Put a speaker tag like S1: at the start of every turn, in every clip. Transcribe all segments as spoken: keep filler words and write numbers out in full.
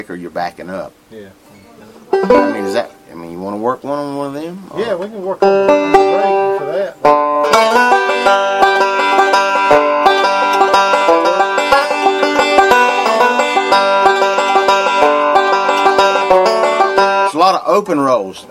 S1: or you're backing up.
S2: Yeah.
S1: I mean, is that? I mean, you want to work one on one of them? Or?
S2: Yeah, we can work on the break for that.
S1: It's a lot of open rolls.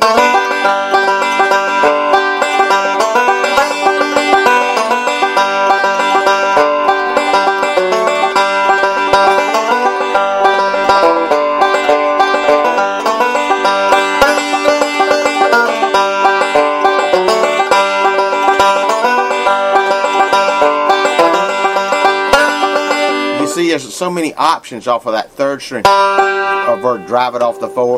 S1: See, there's so many options off of that third string. Or drive it off the four.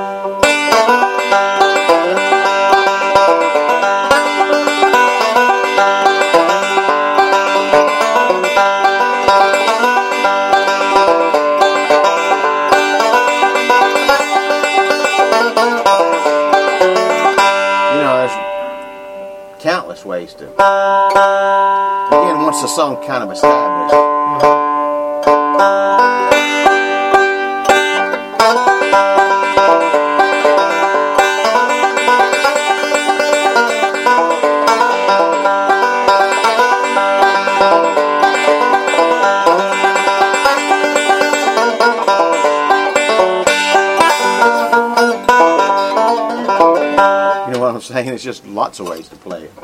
S1: You know, there's countless ways to. Again, once the song kind of established. You know what I'm saying? It's just lots of ways to play it. You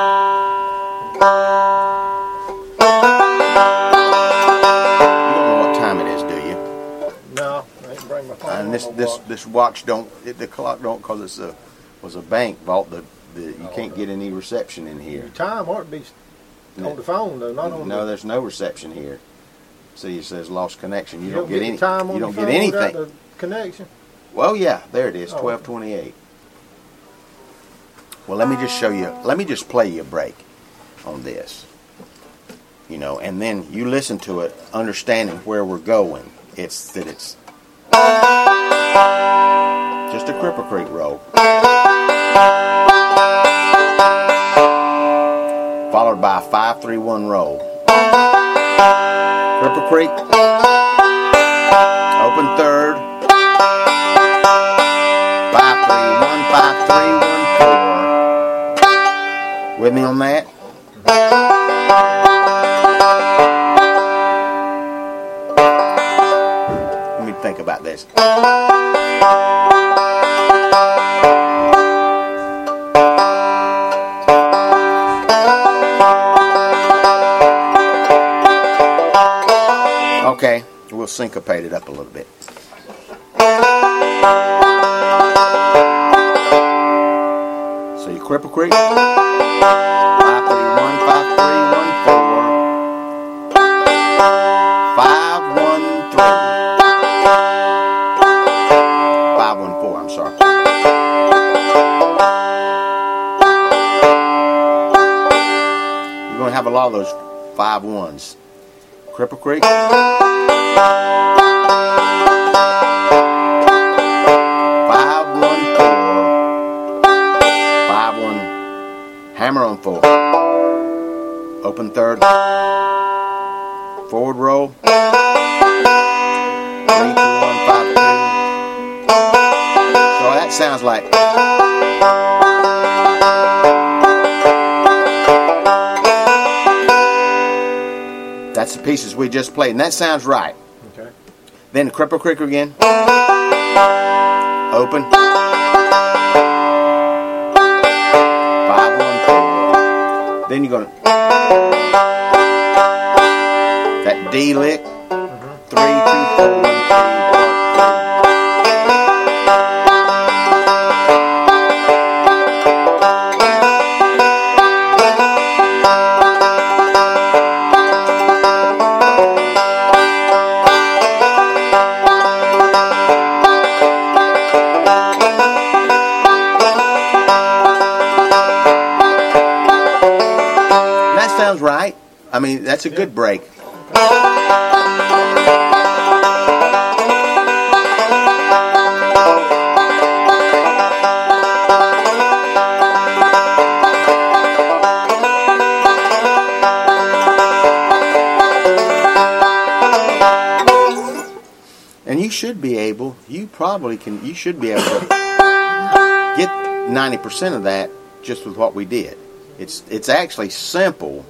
S1: don't know what time it is, do you?
S2: No, I didn't bring my phone.
S1: And this
S2: on my
S1: this
S2: watch.
S1: this watch don't it, the clock don't because it's a was a bank vault. The, the you can't get any reception in here.
S2: Time ought to be on the phone though, not on
S1: No,
S2: the.
S1: there's no reception here. See, it says lost connection. You,
S2: You
S1: don't get
S2: the
S1: any.
S2: time on
S1: You don't
S2: the
S1: get
S2: phone without
S1: anything.
S2: the connection.
S1: Well, yeah, there it is,
S2: Oh,
S1: twelve twenty-eight. Well, let me just show you. Let me just play you a break on this. You know, and then you listen to it, understanding where we're going. It's that it's just a Cripple Creek roll, followed by a five three one roll. Cripple Creek, open third, five three one, five three one four. With me on that? Let me think about this. Okay, we'll syncopate it up a little bit. So you Cripple Creek, five three one, five three one four, five one three, five one four. I'm sorry. You're going to have a lot of those five ones. Cripple Creek. Five one four. Five one. Hammer on four. Open third. Forward roll. Three two one five two. So that sounds like. That's the pieces we just played, and that sounds right.
S2: Okay.
S1: Then Cripple Creek again. Open. Five one four. Then you're gonna that D lick. Three two four one three. Sounds right. I mean, that's a good break. And you should be able people, you probably can, you should be able to get ninety percent of that just with what we did. It's, it's actually simple.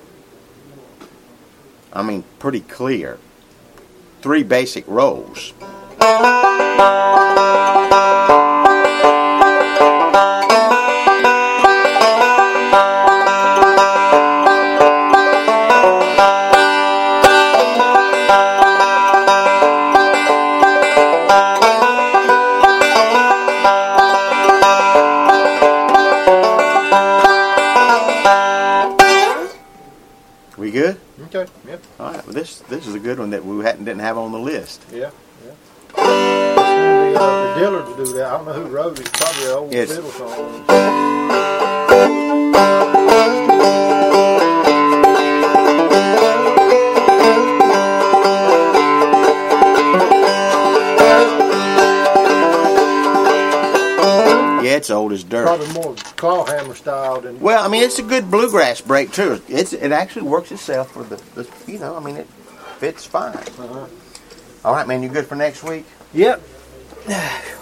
S1: I mean, pretty clear. Three basic roles. We good?
S2: Okay, yep.
S1: All right. Well, this this is a good one that we hadn't didn't have on the list.
S2: Yeah, yeah. It's gonna be, uh, the Dillards do that. I don't know who wrote it. It's probably an old
S1: Yes.
S2: fiddle song.
S1: Yeah, it's old as dirt.
S2: Probably more clawhammer style than.
S1: Well, I mean, it's a good bluegrass break too. It's it actually works itself for the, the you know. I mean, it fits fine.
S2: Uh-huh.
S1: All right, man. You good for next week?
S2: Yep.